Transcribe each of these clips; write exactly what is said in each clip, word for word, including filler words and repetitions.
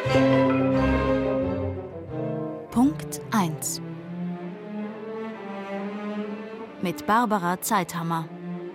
Punkt eins mit Barbara Zeithammer.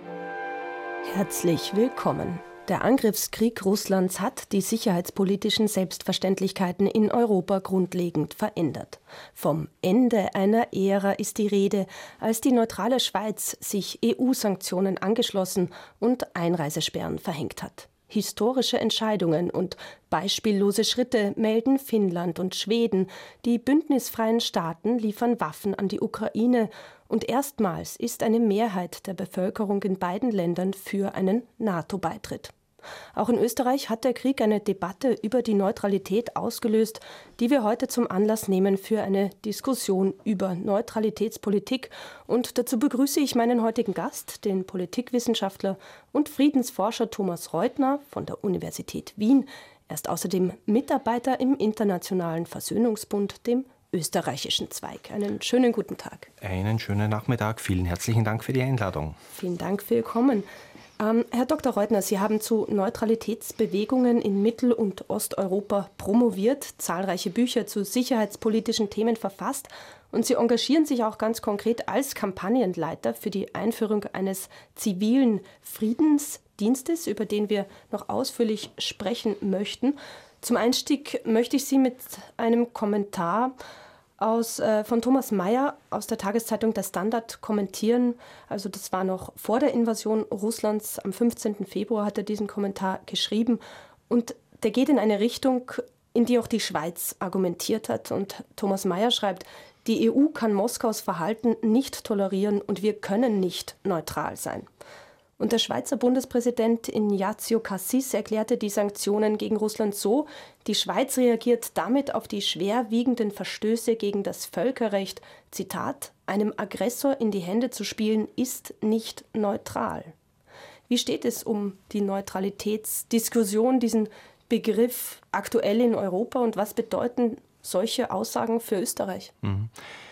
Herzlich willkommen. Der Angriffskrieg Russlands hat die sicherheitspolitischen Selbstverständlichkeiten in Europa grundlegend verändert. Vom Ende einer Ära ist die Rede, als die neutrale Schweiz sich E U-Sanktionen angeschlossen und Einreisesperren verhängt hat. Historische Entscheidungen und beispiellose Schritte melden Finnland und Schweden. Die bündnisfreien Staaten liefern Waffen an die Ukraine. Und erstmals ist eine Mehrheit der Bevölkerung in beiden Ländern für einen NATO-Beitritt. Auch in Österreich hat der Krieg eine Debatte über die Neutralität ausgelöst, die wir heute zum Anlass nehmen für eine Diskussion über Neutralitätspolitik. Und dazu begrüße ich meinen heutigen Gast, den Politikwissenschaftler und Friedensforscher Thomas Reutner von der Universität Wien. Er ist außerdem Mitarbeiter im Internationalen Versöhnungsbund, dem österreichischen Zweig. Einen schönen guten Tag. Einen schönen Nachmittag. Vielen herzlichen Dank für die Einladung. Vielen Dank für Ihr Kommen. Ähm, Herr Doktor Reutner, Sie haben zu Neutralitätsbewegungen in Mittel- und Osteuropa promoviert, zahlreiche Bücher zu sicherheitspolitischen Themen verfasst und Sie engagieren sich auch ganz konkret als Kampagnenleiter für die Einführung eines zivilen Friedensdienstes, über den wir noch ausführlich sprechen möchten. Zum Einstieg möchte ich Sie mit einem Kommentar aus, äh, von Thomas Mayer aus der Tageszeitung Der Standard kommentieren. Also das war noch vor der Invasion Russlands. Am fünfzehnten Februar hat er diesen Kommentar geschrieben. Und der geht in eine Richtung, in die auch die Schweiz argumentiert hat. Und Thomas Mayer schreibt, die E U kann Moskaus Verhalten nicht tolerieren und wir können nicht neutral sein. Und der Schweizer Bundespräsident Ignazio Cassis erklärte die Sanktionen gegen Russland so: Die Schweiz reagiert damit auf die schwerwiegenden Verstöße gegen das Völkerrecht. Zitat: Einem Aggressor in die Hände zu spielen, ist nicht neutral. Wie steht es um die Neutralitätsdiskussion, diesen Begriff aktuell in Europa, und was bedeuten solche Aussagen für Österreich? Mhm.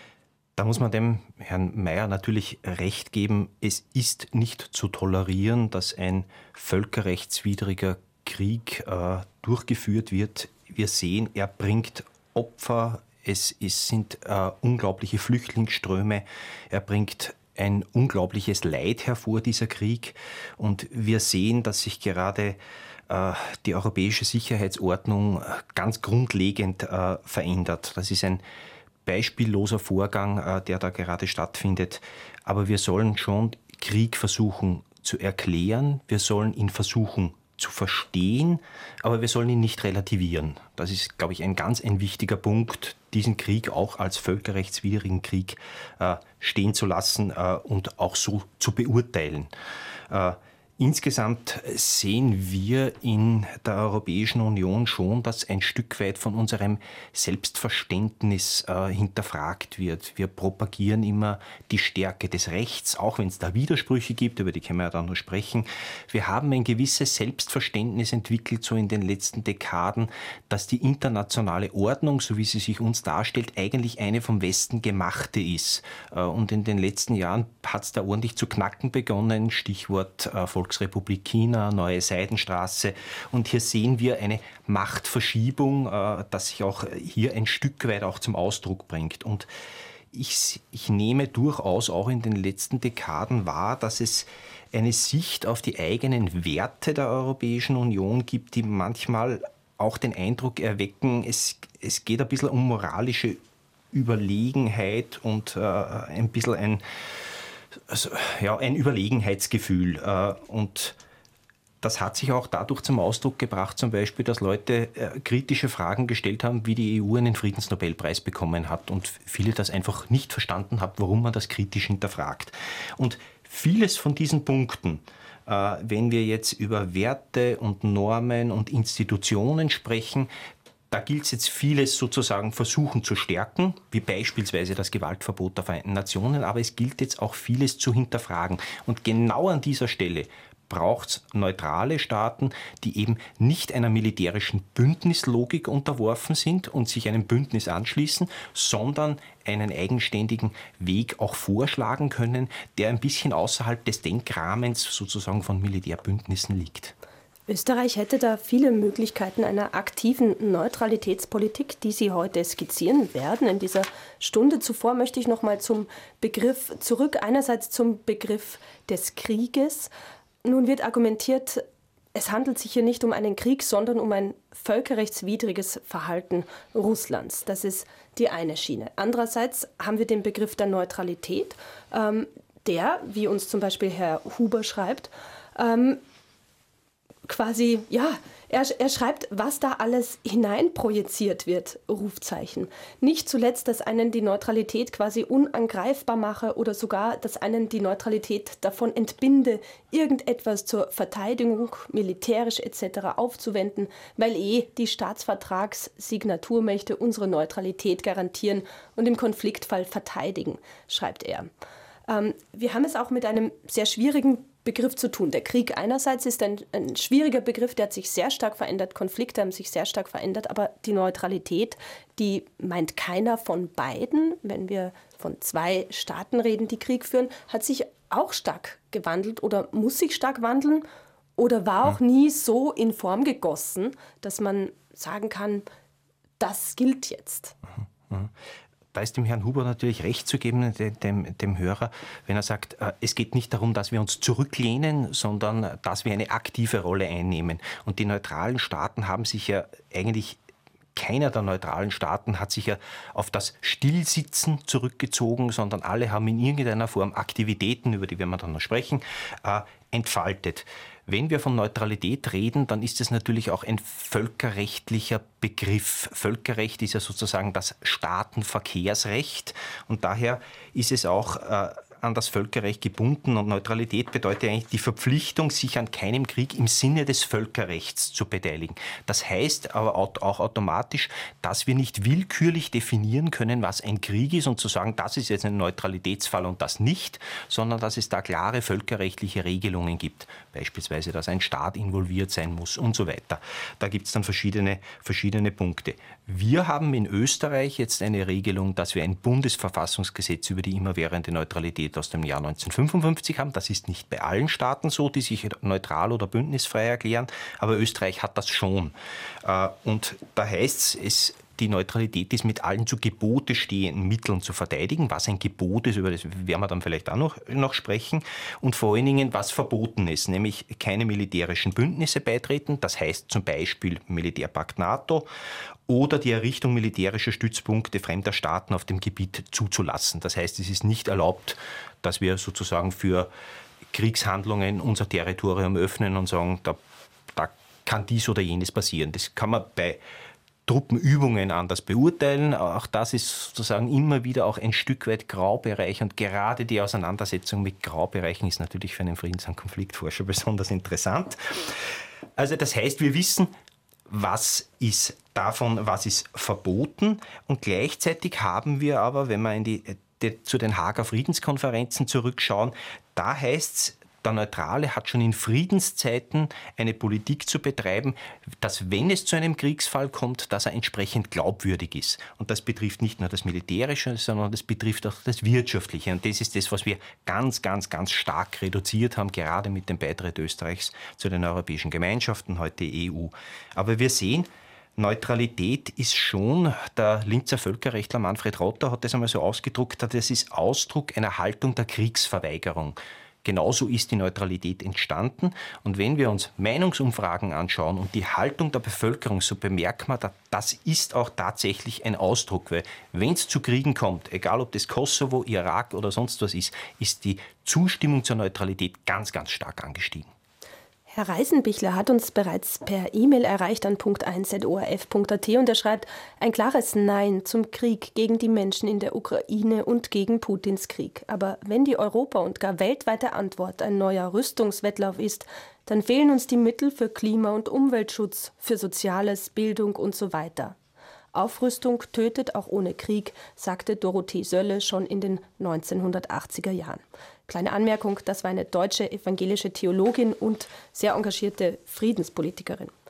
Da muss man dem Herrn Mayer natürlich recht geben. Es ist nicht zu tolerieren, dass ein völkerrechtswidriger Krieg äh, durchgeführt wird. Wir sehen, er bringt Opfer. Es, es sind äh, unglaubliche Flüchtlingsströme. Er bringt ein unglaubliches Leid hervor, dieser Krieg. Und wir sehen, dass sich gerade äh, die europäische Sicherheitsordnung ganz grundlegend äh, verändert. Das ist ein beispielloser Vorgang, der da gerade stattfindet. Aber wir sollen schon Krieg versuchen zu erklären, wir sollen ihn versuchen zu verstehen, aber wir sollen ihn nicht relativieren. Das ist, glaube ich, ein ganz ein wichtiger Punkt, diesen Krieg auch als völkerrechtswidrigen Krieg äh, stehen zu lassen äh, und auch so zu beurteilen. Äh, Insgesamt sehen wir in der Europäischen Union schon, dass ein Stück weit von unserem Selbstverständnis äh, hinterfragt wird. Wir propagieren immer die Stärke des Rechts, auch wenn es da Widersprüche gibt, über die können wir ja dann noch sprechen. Wir haben ein gewisses Selbstverständnis entwickelt, so in den letzten Dekaden, dass die internationale Ordnung, so wie sie sich uns darstellt, eigentlich eine vom Westen gemachte ist. Äh, und in den letzten Jahren hat es da ordentlich zu knacken begonnen, Stichwort äh, Volksrepublik China, Neue Seidenstraße. Und hier sehen wir eine Machtverschiebung, äh, das sich auch hier ein Stück weit auch zum Ausdruck bringt. Und ich, ich nehme durchaus auch in den letzten Dekaden wahr, dass es eine Sicht auf die eigenen Werte der Europäischen Union gibt, die manchmal auch den Eindruck erwecken, es, es geht ein bisschen um moralische Überlegenheit und äh, ein bisschen ein Also, ja, ein Überlegenheitsgefühl. Und das hat sich auch dadurch zum Ausdruck gebracht, zum Beispiel, dass Leute kritische Fragen gestellt haben, wie die E U einen Friedensnobelpreis bekommen hat. Und viele das einfach nicht verstanden haben, warum man das kritisch hinterfragt. Und vieles von diesen Punkten, wenn wir jetzt über Werte und Normen und Institutionen sprechen, da gilt es jetzt vieles sozusagen versuchen zu stärken, wie beispielsweise das Gewaltverbot der Vereinten Nationen, aber es gilt jetzt auch vieles zu hinterfragen. Und genau an dieser Stelle braucht es neutrale Staaten, die eben nicht einer militärischen Bündnislogik unterworfen sind und sich einem Bündnis anschließen, sondern einen eigenständigen Weg auch vorschlagen können, der ein bisschen außerhalb des Denkrahmens sozusagen von Militärbündnissen liegt. Österreich hätte da viele Möglichkeiten einer aktiven Neutralitätspolitik, die Sie heute skizzieren werden. In dieser Stunde zuvor möchte ich noch mal zum Begriff zurück. Einerseits zum Begriff des Krieges. Nun wird argumentiert, es handelt sich hier nicht um einen Krieg, sondern um ein völkerrechtswidriges Verhalten Russlands. Das ist die eine Schiene. Andererseits haben wir den Begriff der Neutralität, ähm, der, wie uns zum Beispiel Herr Huber schreibt, ähm, quasi, ja, er, er schreibt, was da alles hineinprojiziert wird, Rufzeichen. Nicht zuletzt, dass einen die Neutralität quasi unangreifbar mache oder sogar, dass einen die Neutralität davon entbinde, irgendetwas zur Verteidigung, militärisch et cetera aufzuwenden, weil eh die Staatsvertragssignaturmächte unsere Neutralität garantieren und im Konfliktfall verteidigen, schreibt er. Ähm, wir haben es auch mit einem sehr schwierigen Begriff zu tun. Der Krieg einerseits ist ein, ein schwieriger Begriff, der hat sich sehr stark verändert, Konflikte haben sich sehr stark verändert, aber die Neutralität, die meint keiner von beiden, wenn wir von zwei Staaten reden, die Krieg führen, hat sich auch stark gewandelt oder muss sich stark wandeln oder war auch nie so in Form gegossen, dass man sagen kann, das gilt jetzt. Mhm. Mhm. Da ist dem Herrn Huber natürlich recht zu geben, dem, dem Hörer, wenn er sagt, es geht nicht darum, dass wir uns zurücklehnen, sondern dass wir eine aktive Rolle einnehmen. Und die neutralen Staaten haben sich ja eigentlich, keiner der neutralen Staaten hat sich ja auf das Stillsitzen zurückgezogen, sondern alle haben in irgendeiner Form Aktivitäten, über die werden wir dann noch sprechen, äh, entfaltet. Wenn wir von Neutralität reden, dann ist es natürlich auch ein völkerrechtlicher Begriff. Völkerrecht ist ja sozusagen das Staatenverkehrsrecht und daher ist es auch äh, an das Völkerrecht gebunden und Neutralität bedeutet eigentlich die Verpflichtung, sich an keinem Krieg im Sinne des Völkerrechts zu beteiligen. Das heißt aber auch automatisch, dass wir nicht willkürlich definieren können, was ein Krieg ist und zu sagen, das ist jetzt ein Neutralitätsfall und das nicht, sondern dass es da klare völkerrechtliche Regelungen gibt. Beispielsweise, dass ein Staat involviert sein muss und so weiter. Da gibt es dann verschiedene, verschiedene Punkte. Wir haben in Österreich jetzt eine Regelung, dass wir ein Bundesverfassungsgesetz über die immerwährende Neutralität aus dem Jahr neunzehnhundertfünfundfünfzig haben. Das ist nicht bei allen Staaten so, die sich neutral oder bündnisfrei erklären, aber Österreich hat das schon. Und da heißt es, die Neutralität ist mit allen zu Gebote stehenden Mitteln zu verteidigen. Was ein Gebot ist, über das werden wir dann vielleicht auch noch, noch sprechen. Und vor allen Dingen, was verboten ist, nämlich keine militärischen Bündnisse beitreten. Das heißt zum Beispiel Militärpakt NATO oder die Errichtung militärischer Stützpunkte fremder Staaten auf dem Gebiet zuzulassen. Das heißt, es ist nicht erlaubt, dass wir sozusagen für Kriegshandlungen unser Territorium öffnen und sagen, da, da kann dies oder jenes passieren. Das kann man bei Truppenübungen anders beurteilen. Auch das ist sozusagen immer wieder auch ein Stück weit Graubereich. Und gerade die Auseinandersetzung mit Graubereichen ist natürlich für einen Friedens- und Konfliktforscher besonders interessant. Also das heißt, wir wissen, was ist davon, was ist verboten. Und gleichzeitig haben wir aber, wenn wir in die, die, zu den Haager Friedenskonferenzen zurückschauen, da heißt es, der Neutrale hat schon in Friedenszeiten eine Politik zu betreiben, dass, wenn es zu einem Kriegsfall kommt, dass er entsprechend glaubwürdig ist. Und das betrifft nicht nur das Militärische, sondern das betrifft auch das Wirtschaftliche. Und das ist das, was wir ganz, ganz, ganz stark reduziert haben, gerade mit dem Beitritt Österreichs zu den Europäischen Gemeinschaften, heute E U. Aber wir sehen, Neutralität ist schon, der Linzer Völkerrechtler Manfred Rotter hat das einmal so ausgedruckt, das ist Ausdruck einer Haltung der Kriegsverweigerung. Genauso ist die Neutralität entstanden. Und wenn wir uns Meinungsumfragen anschauen und die Haltung der Bevölkerung, so bemerkt man, das ist auch tatsächlich ein Ausdruck. Weil wenn es zu Kriegen kommt, egal ob das Kosovo, Irak oder sonst was ist, ist die Zustimmung zur Neutralität ganz, ganz stark angestiegen. Herr Reisenbichler hat uns bereits per E-Mail erreicht an punkt eins at o r f punkt a t und er schreibt, ein klares Nein zum Krieg gegen die Menschen in der Ukraine und gegen Putins Krieg. Aber wenn die Europa- und gar weltweite Antwort ein neuer Rüstungswettlauf ist, dann fehlen uns die Mittel für Klima- und Umweltschutz, für Soziales, Bildung und so weiter. Aufrüstung tötet auch ohne Krieg, sagte Dorothee Sölle schon in den neunzehnhundertachtziger Jahren. Kleine Anmerkung, das war eine deutsche evangelische Theologin und sehr engagierte Friedenspolitikerin.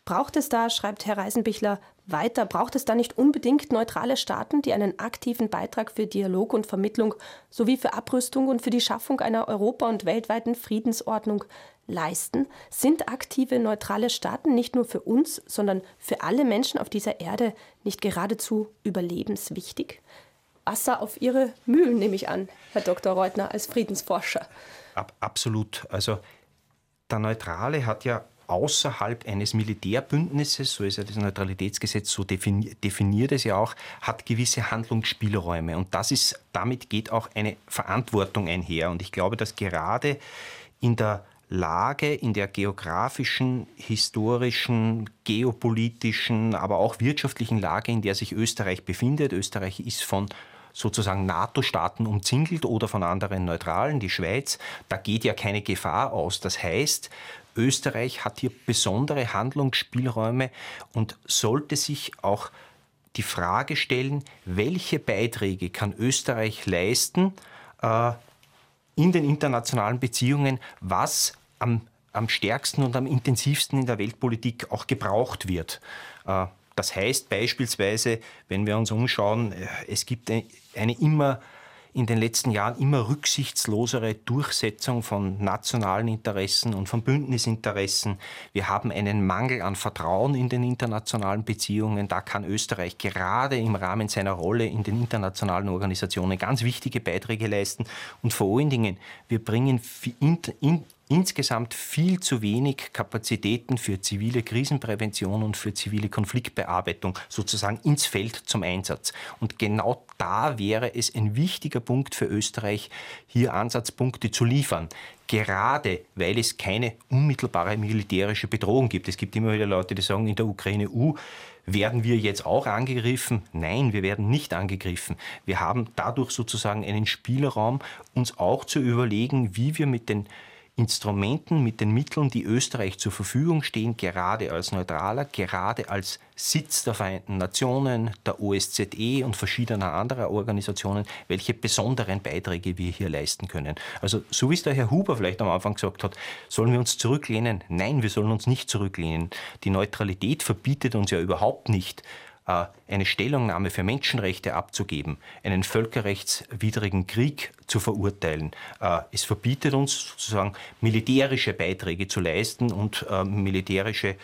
Braucht es da, schreibt Herr Reisenbichler weiter, braucht es da nicht unbedingt neutrale Staaten, die einen aktiven Beitrag für Dialog und Vermittlung sowie für Abrüstung und für die Schaffung einer Europa- und weltweiten Friedensordnung leisten? Sind aktive neutrale Staaten nicht nur für uns, sondern für alle Menschen auf dieser Erde nicht geradezu überlebenswichtig? Wasser auf Ihre Mühlen, nehme ich an, Herr Doktor Reutner, als Friedensforscher. Ab, absolut. Also der Neutrale hat ja außerhalb eines Militärbündnisses, so ist ja das Neutralitätsgesetz, so defini- definiert es ja auch, hat gewisse Handlungsspielräume. Und das ist, damit geht auch eine Verantwortung einher. Und ich glaube, dass gerade in der Lage, in der geografischen, historischen, geopolitischen, aber auch wirtschaftlichen Lage, in der sich Österreich befindet. Österreich ist von sozusagen NATO-Staaten umzingelt oder von anderen Neutralen, die Schweiz. Da geht ja keine Gefahr aus. Das heißt, Österreich hat hier besondere Handlungsspielräume und sollte sich auch die Frage stellen, welche Beiträge kann Österreich leisten äh, in den internationalen Beziehungen, was am, am stärksten und am intensivsten in der Weltpolitik auch gebraucht wird. Äh, das heißt beispielsweise, wenn wir uns umschauen, es gibt eine, eine immer in den letzten Jahren immer rücksichtslosere Durchsetzung von nationalen Interessen und von Bündnisinteressen. Wir haben einen Mangel an Vertrauen in den internationalen Beziehungen. Da kann Österreich gerade im Rahmen seiner Rolle in den internationalen Organisationen ganz wichtige Beiträge leisten. Und vor allen Dingen, wir bringen in, in, insgesamt viel zu wenig Kapazitäten für zivile Krisenprävention und für zivile Konfliktbearbeitung sozusagen ins Feld zum Einsatz. Und genau da wäre es ein wichtiger Punkt für Österreich, hier Ansatzpunkte zu liefern. Gerade weil es keine unmittelbare militärische Bedrohung gibt. Es gibt immer wieder Leute, die sagen, in der Ukraine, uh, werden wir jetzt auch angegriffen? Nein, wir werden nicht angegriffen. Wir haben dadurch sozusagen einen Spielraum, uns auch zu überlegen, wie wir mit den Instrumenten, mit den Mitteln, die Österreich zur Verfügung stehen, gerade als Neutraler, gerade als Sitz der Vereinten Nationen, der O S Z E und verschiedener anderer Organisationen, welche besonderen Beiträge wir hier leisten können. Also so wie es der Herr Huber vielleicht am Anfang gesagt hat, sollen wir uns zurücklehnen? Nein, wir sollen uns nicht zurücklehnen. Die Neutralität verbietet uns ja überhaupt nicht, eine Stellungnahme für Menschenrechte abzugeben, einen völkerrechtswidrigen Krieg zu verurteilen. Es verbietet uns sozusagen militärische Beiträge zu leisten und militärische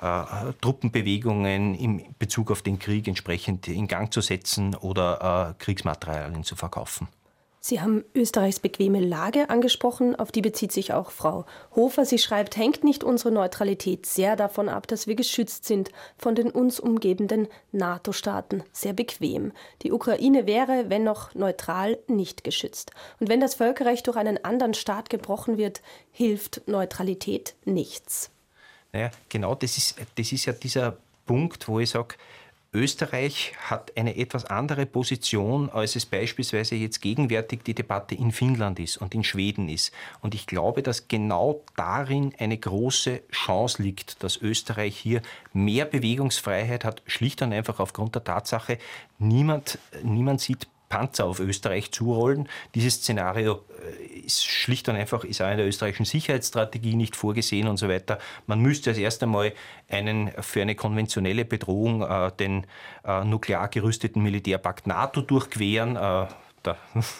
Truppenbewegungen in Bezug auf den Krieg entsprechend in Gang zu setzen oder Kriegsmaterialien zu verkaufen. Sie haben Österreichs bequeme Lage angesprochen, auf die bezieht sich auch Frau Hofer. Sie schreibt, hängt nicht unsere Neutralität sehr davon ab, dass wir geschützt sind von den uns umgebenden NATO-Staaten. Sehr bequem. Die Ukraine wäre, wenn noch neutral, nicht geschützt. Und wenn das Völkerrecht durch einen anderen Staat gebrochen wird, hilft Neutralität nichts. Naja, genau das ist, das ist ja dieser Punkt, wo ich sage, Österreich hat eine etwas andere Position, als es beispielsweise jetzt gegenwärtig die Debatte in Finnland ist und in Schweden ist. Und ich glaube, dass genau darin eine große Chance liegt, dass Österreich hier mehr Bewegungsfreiheit hat, schlicht und einfach aufgrund der Tatsache, niemand, niemand sieht Panzer auf Österreich zurollen. Dieses Szenario ist schlicht und einfach ist auch in der österreichischen Sicherheitsstrategie nicht vorgesehen und so weiter. Man müsste als erst einmal einen für eine konventionelle Bedrohung äh, den äh, nuklear gerüsteten Militärpakt NATO durchqueren. Äh, da,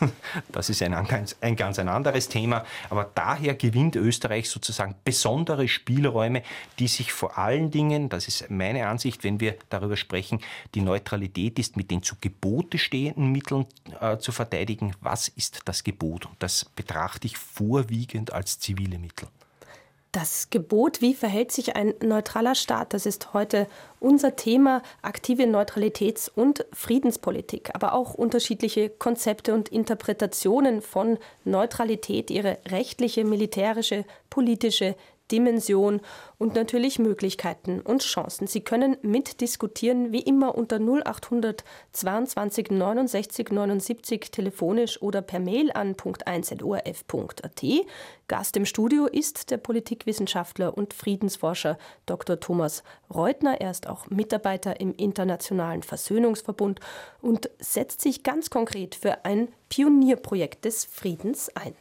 das ist ein, ein ganz ein anderes Thema. Aber daher gewinnt Österreich sozusagen besondere Spielräume, die sich vor allen Dingen, das ist meine Ansicht, wenn wir darüber sprechen, die Neutralität ist mit den zu Gebote stehenden Mitteln äh, zu verteidigen. Was ist das Gebot? Und das betrachte ich vorwiegend als zivile Mittel. Das Gebot, wie verhält sich ein neutraler Staat? Das ist heute unser Thema, aktive Neutralitäts- und Friedenspolitik, aber auch unterschiedliche Konzepte und Interpretationen von Neutralität, ihre rechtliche, militärische, politische Dimension und natürlich Möglichkeiten und Chancen. Sie können mitdiskutieren, wie immer unter null achthundert zweiundzwanzig neunundsechzig neunundsiebzig telefonisch oder per Mail an punkt eins at o r f punkt a t. Gast im Studio ist der Politikwissenschaftler und Friedensforscher Doktor Thomas Reutner. Er ist auch Mitarbeiter im Internationalen Versöhnungsverbund und setzt sich ganz konkret für ein Pionierprojekt des Friedens ein.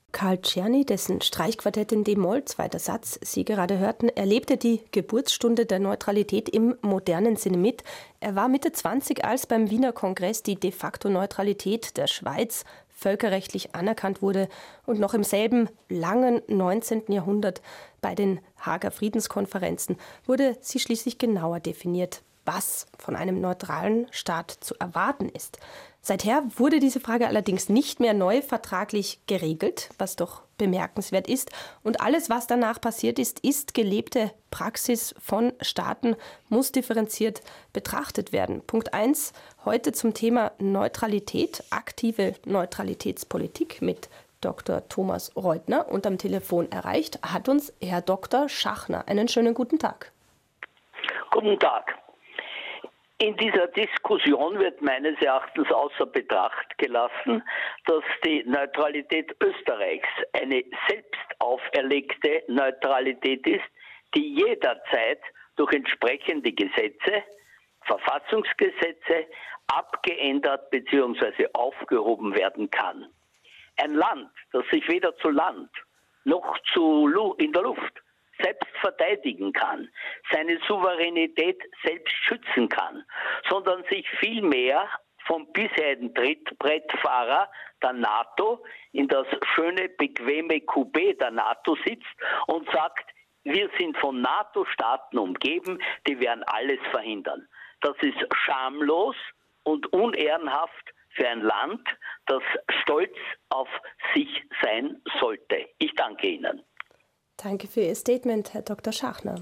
Karl Czerny, dessen Streichquartett in D-Moll, zweiter Satz, Sie gerade hörten, erlebte die Geburtsstunde der Neutralität im modernen Sinne mit. Er war Mitte zwanzig, als beim Wiener Kongress die de facto Neutralität der Schweiz völkerrechtlich anerkannt wurde und noch im selben langen neunzehnten Jahrhundert bei den Haager Friedenskonferenzen wurde sie schließlich genauer definiert, was von einem neutralen Staat zu erwarten ist. Seither wurde diese Frage allerdings nicht mehr neu vertraglich geregelt, was doch bemerkenswert ist. Und alles, was danach passiert ist, ist gelebte Praxis von Staaten, muss differenziert betrachtet werden. Punkt eins, heute zum Thema Neutralität, aktive Neutralitätspolitik mit Doktor Thomas Reutner. Und am Telefon erreicht hat uns Herr Doktor Schachner. Einen schönen guten Tag. Guten Tag. In dieser Diskussion wird meines Erachtens außer Betracht gelassen, dass die Neutralität Österreichs eine selbst auferlegte Neutralität ist, die jederzeit durch entsprechende Gesetze, Verfassungsgesetze, abgeändert bzw. aufgehoben werden kann. Ein Land, das sich weder zu Land noch zu Lu- in der Luft selbst verteidigen kann, seine Souveränität selbst schützen kann, sondern sich vielmehr vom bisherigen Trittbrettfahrer der NATO in das schöne, bequeme Coupé der NATO sitzt und sagt, wir sind von NATO-Staaten umgeben, die werden alles verhindern. Das ist schamlos und unehrenhaft für ein Land, das stolz auf sich sein sollte. Ich danke Ihnen. Danke für Ihr Statement, Herr Doktor Schachner.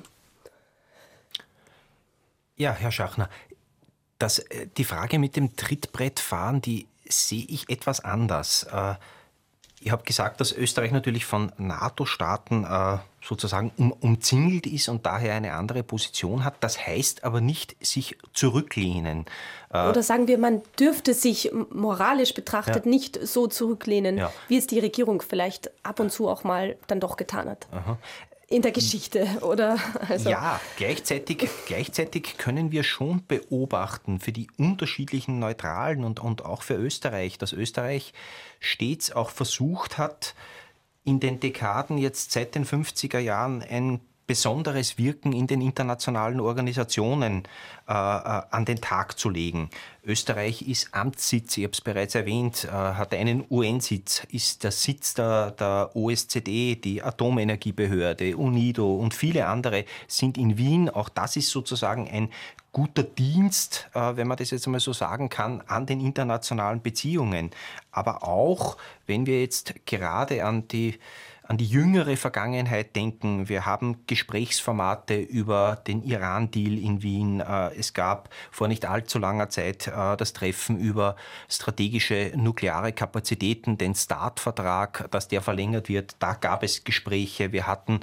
Ja, Herr Schachner, das, die Frage mit dem Trittbrettfahren, die sehe ich etwas anders. Ich habe gesagt, dass Österreich natürlich von NATO-Staaten sozusagen um, umzingelt ist und daher eine andere Position hat. Das heißt aber nicht sich zurücklehnen. Oder sagen wir, man dürfte sich moralisch betrachtet ja. nicht so zurücklehnen, ja. wie es die Regierung vielleicht ab und zu auch mal dann doch getan hat. Aha. In der Geschichte, oder? Also. Ja, gleichzeitig, gleichzeitig können wir schon beobachten für die unterschiedlichen Neutralen und, und auch für Österreich, dass Österreich stets auch versucht hat, in den Dekaden jetzt seit den fünfziger Jahren ein besonderes Wirken in den internationalen Organisationen äh, an den Tag zu legen. Österreich ist Amtssitz, ich habe es bereits erwähnt, äh, hat einen U N-Sitz, ist der Sitz der, der O S Z E, die Atomenergiebehörde, UNIDO und viele andere sind in Wien. Auch das ist sozusagen ein guter Dienst, äh, wenn man das jetzt einmal so sagen kann, an den internationalen Beziehungen. Aber auch, wenn wir jetzt gerade an die an die jüngere Vergangenheit denken. Wir haben Gesprächsformate über den Iran-Deal in Wien. Es gab vor nicht allzu langer Zeit das Treffen über strategische nukleare Kapazitäten, den START-Vertrag, dass der verlängert wird. Da gab es Gespräche. Wir hatten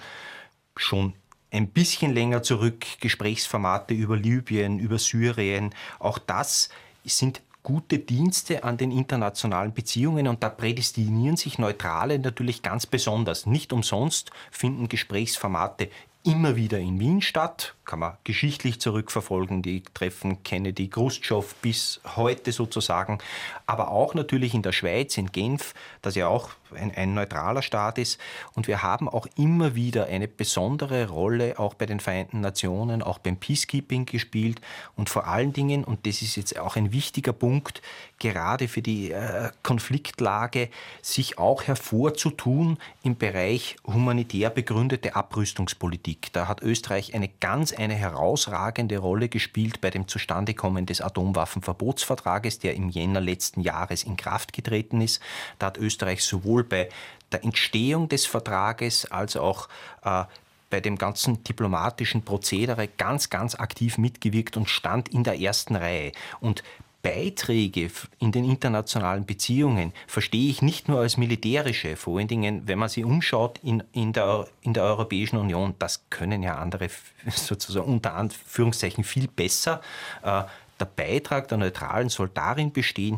schon ein bisschen länger zurück Gesprächsformate über Libyen, über Syrien. Auch das sind gute Dienste an den internationalen Beziehungen und da prädestinieren sich Neutrale natürlich ganz besonders. Nicht umsonst finden Gesprächsformate immer wieder in Wien statt, kann man geschichtlich zurückverfolgen, die Treffen Kennedy, Khrushchev bis heute sozusagen, aber auch natürlich in der Schweiz, in Genf, das ja auch ein, ein neutraler Staat ist. Und wir haben auch immer wieder eine besondere Rolle auch bei den Vereinten Nationen, auch beim Peacekeeping gespielt und vor allen Dingen, und das ist jetzt auch ein wichtiger Punkt, gerade für die äh, Konfliktlage, sich auch hervorzutun im Bereich humanitär begründete Abrüstungspolitik. Da hat Österreich eine ganz eine herausragende Rolle gespielt bei dem Zustandekommen des Atomwaffenverbotsvertrages, der im Jänner letzten Jahres in Kraft getreten ist. Da hat Österreich sowohl bei der Entstehung des Vertrages als auch äh, bei dem ganzen diplomatischen Prozedere ganz, ganz aktiv mitgewirkt und stand in der ersten Reihe. Und Beiträge in den internationalen Beziehungen verstehe ich nicht nur als militärische, vor allen Dingen, wenn man sich umschaut in, in, der, in der Europäischen Union, das können ja andere sozusagen unter Anführungszeichen viel besser. Äh, der Beitrag der Neutralen soll darin bestehen,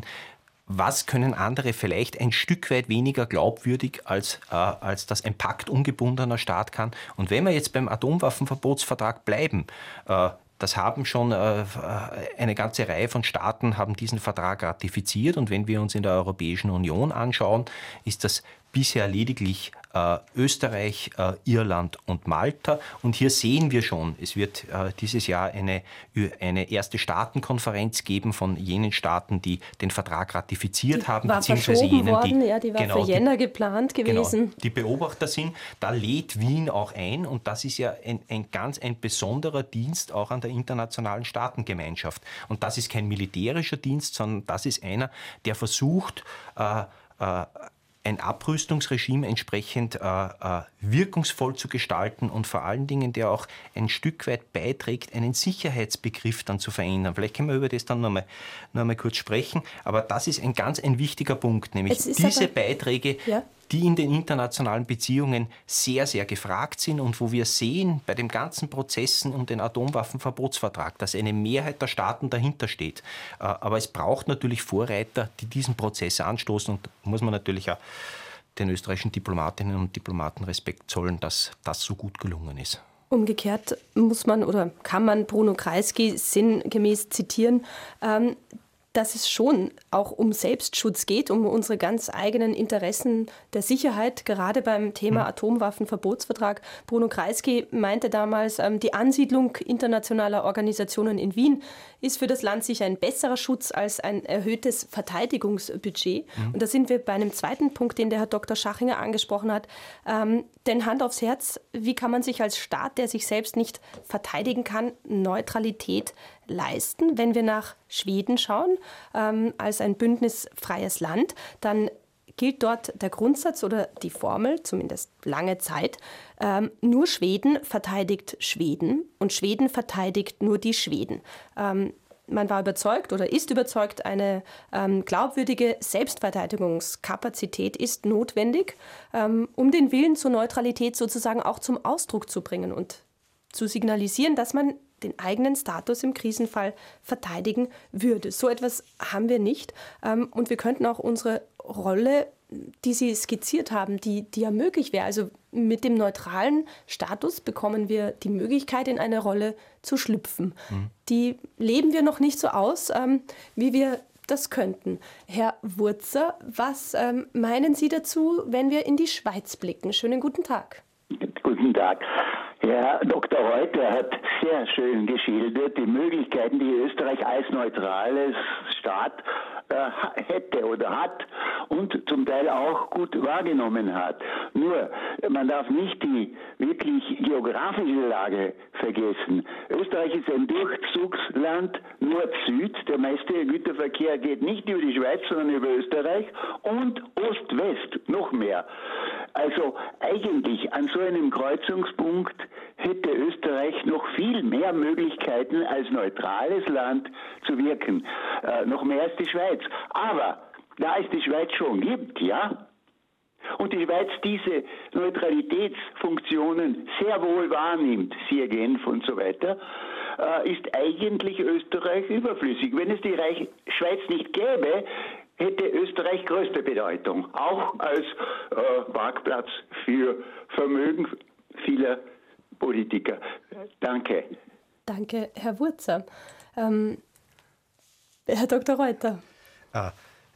was können andere vielleicht ein Stück weit weniger glaubwürdig, als, äh, als das ein paktungebundener Staat kann. Und wenn wir jetzt beim Atomwaffenverbotsvertrag bleiben, äh, Das haben schon äh, eine ganze Reihe von Staaten haben diesen Vertrag ratifiziert. Und wenn wir uns in der Europäischen Union anschauen, ist das bisher lediglich äh, Österreich, äh, Irland und Malta. Und hier sehen wir schon, es wird äh, dieses Jahr eine, eine erste Staatenkonferenz geben von jenen Staaten, die den Vertrag ratifiziert die haben, war beziehungsweise verschoben jenen, worden, die, ja, die war genau, für Jänner die, geplant genau, gewesen. die Beobachter sind. Da lädt Wien auch ein und das ist ja ein, ein ganz ein besonderer Dienst auch an der internationalen Staatengemeinschaft. Und das ist kein militärischer Dienst, sondern das ist einer, der versucht, äh, äh, ein Abrüstungsregime entsprechend äh, äh, wirkungsvoll zu gestalten und vor allen Dingen, der auch ein Stück weit beiträgt, einen Sicherheitsbegriff dann zu verändern. Vielleicht können wir über das dann noch mal, noch mal kurz sprechen, aber das ist ein ganz ein wichtiger Punkt, nämlich diese aber, Beiträge, ja? die in den internationalen Beziehungen sehr, sehr gefragt sind und wo wir sehen, bei den ganzen Prozessen um den Atomwaffenverbotsvertrag, dass eine Mehrheit der Staaten dahinter steht. Aber es braucht natürlich Vorreiter, die diesen Prozess anstoßen und da muss man natürlich auch den österreichischen Diplomatinnen und Diplomaten Respekt zollen, dass das so gut gelungen ist. Umgekehrt muss man oder kann man Bruno Kreisky sinngemäß zitieren, ähm, dass es schon auch um Selbstschutz geht, um unsere ganz eigenen Interessen der Sicherheit, gerade beim Thema Atomwaffenverbotsvertrag. Bruno Kreisky meinte damals, die Ansiedlung internationaler Organisationen in Wien ist für das Land sicher ein besserer Schutz als ein erhöhtes Verteidigungsbudget. Mhm. Und da sind wir bei einem zweiten Punkt, den der Herr Doktor Schachinger angesprochen hat. Ähm, denn Hand aufs Herz, wie kann man sich als Staat, der sich selbst nicht verteidigen kann, Neutralität leisten? Wenn wir nach Schweden schauen, ähm, als ein bündnisfreies Land, dann gilt dort der Grundsatz oder die Formel, zumindest lange Zeit, ähm, nur Schweden verteidigt Schweden und Schweden verteidigt nur die Schweden. Ähm, man war überzeugt oder ist überzeugt, eine ähm, glaubwürdige Selbstverteidigungskapazität ist notwendig, ähm, um den Willen zur Neutralität sozusagen auch zum Ausdruck zu bringen und zu signalisieren, dass man den eigenen Status im Krisenfall verteidigen würde. So etwas haben wir nicht. Und wir könnten auch unsere Rolle, die Sie skizziert haben, die, die ja möglich wäre, also mit dem neutralen Status bekommen wir die Möglichkeit, in eine Rolle zu schlüpfen. Mhm. Die leben wir noch nicht so aus, wie wir das könnten. Herr Wurzer, was meinen Sie dazu, wenn wir in die Schweiz blicken? Schönen guten Tag. Guten Tag. Herr Doktor Reuter hat sehr schön geschildert die Möglichkeiten, die Österreich als neutrales Staat äh, hätte oder hat und zum Teil auch gut wahrgenommen hat. Nur, man darf nicht die wirklich geografische Lage vergessen. Österreich ist ein Durchzugsland Nord-Süd. Der meiste Güterverkehr geht nicht über die Schweiz, sondern über Österreich und Ost-West noch mehr. Also eigentlich an so einem Kreuzungspunkt hätte Österreich noch viel mehr Möglichkeiten als neutrales Land zu wirken. Äh, noch mehr als die Schweiz. Aber da es die Schweiz schon gibt, ja, und die Schweiz diese Neutralitätsfunktionen sehr wohl wahrnimmt, siehe Genf und so weiter, äh, ist eigentlich Österreich überflüssig. Wenn es die Reich- Schweiz nicht gäbe, hätte Österreich größte Bedeutung, auch als äh, Marktplatz für Vermögen vieler Politiker. Danke. Danke, Herr Wurzer. Ähm, Herr Doktor Reuter. Ah.